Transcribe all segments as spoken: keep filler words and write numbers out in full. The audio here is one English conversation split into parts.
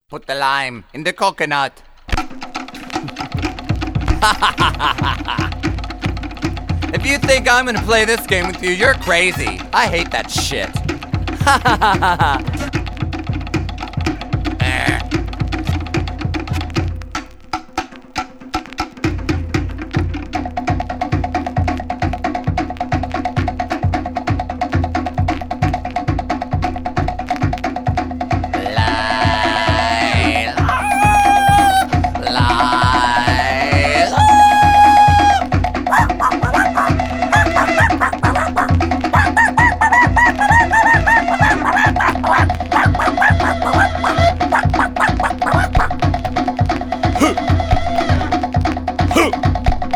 Put the lime in the coconut. If you think I'm gonna play this game with you, you're crazy. I hate that shit.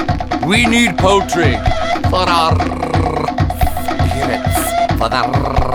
We need poultry for our spirits, for the